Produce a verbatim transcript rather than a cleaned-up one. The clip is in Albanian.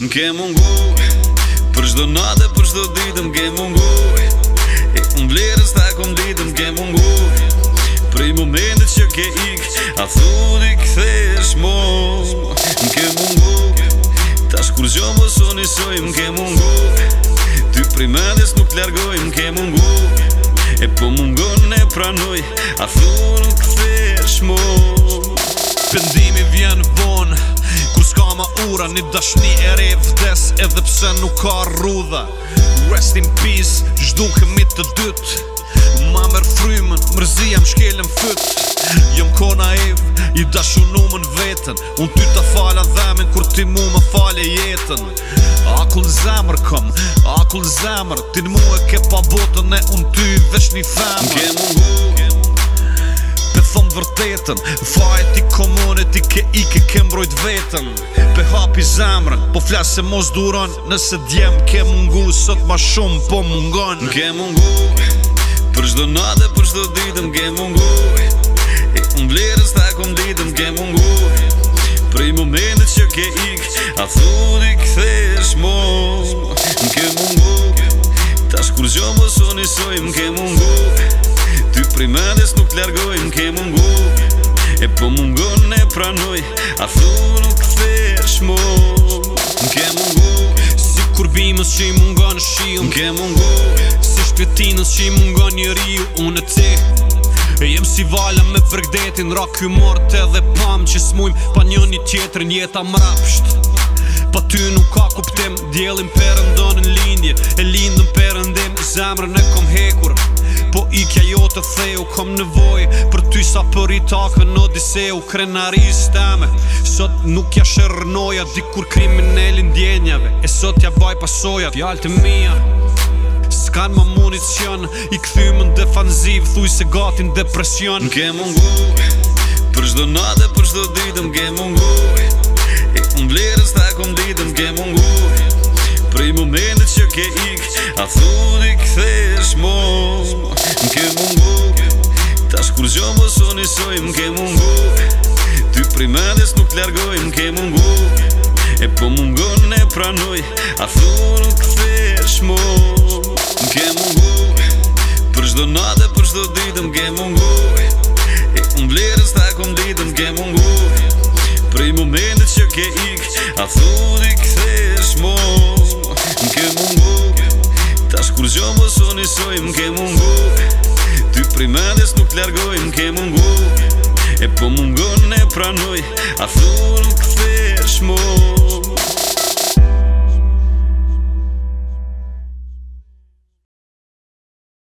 M'ke mungu për çdo natë, për çdo ditë m'ke mungu. E unë vlerës ta kom ditë m'ke mungu. Prej momentit që ke ik, a thudi kthesh mo. M'ke mungu tash kur gjo më soni soj m'ke mungu. Ty prej mendes nuk t'largoj m'ke mungu. E po mungon e pranoj, a thudi kthesh mo. Pendimi vjen vonë, kur s'ka ma ura, një dashni e re vdes, edhe pse nuk ka rrudha. Rest in peace, zhdukemi të dyt. Ma merr frymën, mërzia m'shkelën fyt. Jom ko naiv, i dashunumën veten. Unë ty ta fala dhemin, kur ti mu më fale jetën. Akull zemër kom, akull zemër. Ti n'mu e ke pa botën, e unë ty veç një femër. M'ke mungu Pe thonë vërtetën, fajet i komunit i ke i ke ke mbrojt vetën. Pe hapi zemrën, po flasë se mos duron. Nëse djem ke mungu, sot ma shumë po mungon. M'ke mungu për çdo natë, për çdo ditë m'ke mungu. E unë vlerës ta kom ditë m'ke mungu. Prej momentit që ke ik, a thudi kthesh mo. M'ke mungu tash kur gjo më soni soj m'ke mungu. Ty prej mendes nuk t'largoj m'ke mungu. E po mungon e pranoj, a thudi kthesh mo. M'ke mungu Si kurbimës që i mungon shiu, m'ke mungu. Si shpjetinës që i mungon njeriu, unë e ti. E jem si vala me vërgdetin, rak ky mort edhe pam që s'mujmë pa njën një tjetër njeta mrapsht. Pa ty nuk ka kuptim, djelin perëndon në lindje, e lindën perëndim, zemrën e kom hekur. Po ikja jo të theu, kom nevoj për ty sa për i takën odiseu. Krenaris teme, sot nuk ja shërnoja, dikur kriminelin djenjave. E sot ja baj pasoja, fjallë të mija s'kan ma municion, i kthymën defanziv, thuj se gatin depresion. M'ke mungu për çdo natë, për çdo ditë m'ke mungu. E unë vlerës ta kom ditë m'ke mungu. Prej momentit që ke ik, a thudi kthesh mo. M'ke mungu tash kur gjo më soni soj m'ke mungu. Ty prej mendes nuk t'largoj m'ke mungu. E po mungon e pranoj, a thudi kthesh mo. M'ke mungu për çdo natë, për çdo ditë m'ke mungu. E unë vlerës ta kom ditë m'ke mungu. Prej momentit që ke ik, a thudi kthesh mo. M'ke mungu tash kur gjo më soni soj m'ke mungu. Ty prej mendes nuk t'largoj m'ke mungu. E po mungon e pranoj, a thudi kthesh mo.